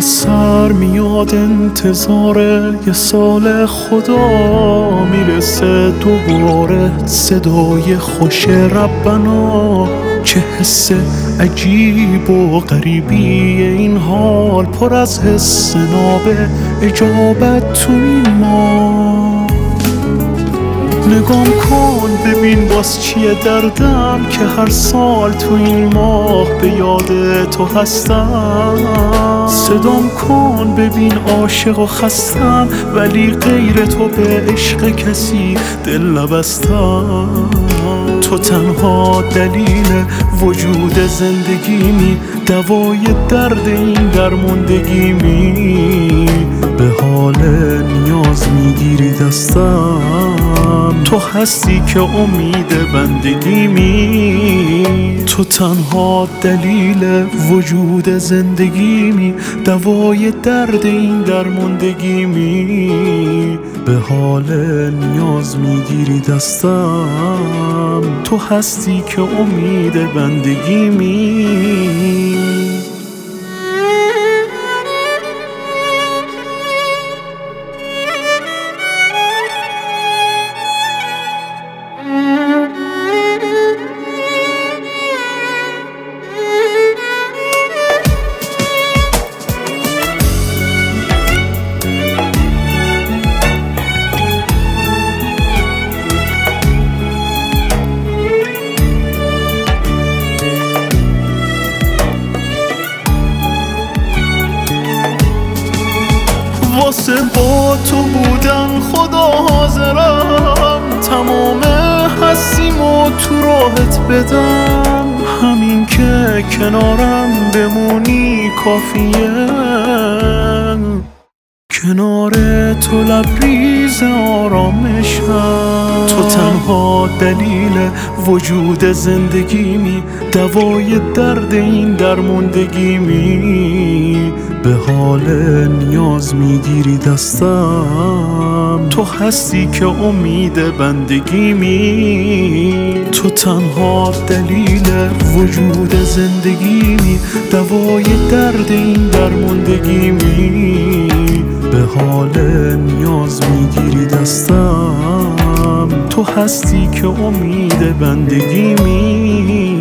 سر میاد انتظار یه سال خدا میرسه دوباره صدای خوش ربنا. چه حس عجیب و غریبیه این حال، پر از حس نابه اجابت تو این ما. نگام کن ببین باز چیه دردم که هر سال تو این ماه به یاد تو هستم. صدام کن ببین عاشق و خستم، ولی غیر تو به عشق کسی دل نبستم. تو تنها دلیل وجود زندگیمی، دوای درد این درموندگیمی. به حال نیاز میگیری دستم، تو هستی که امید بندگیمی. تو تنها دلیل وجود زندگیمی، دوای درد این درموندگیمی. به حال نیاز میگیری دستم، تو هستی که امید بندگیمی. واسه با تو بودن خدا حاضرم، تمام هستیمو تو راحت بدم. همین که کنارم بمونی کافیه، کنار تو لبریز آرامشم. تو تنها دلیل وجود زندگیمی، دوای درد این درموندگیمی. به حال نیاز میگیری دستم، تو هستی که امید بندگیمی. تو تنها دلیل وجود زندگیمی، دوای درد این درموندگیمی. به حال نیاز میگیری دستم، تو هستی که امید بندگیمی.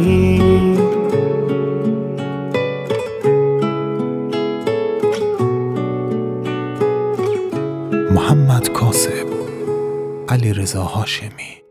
محمد کاسب، علیرضا هاشمی.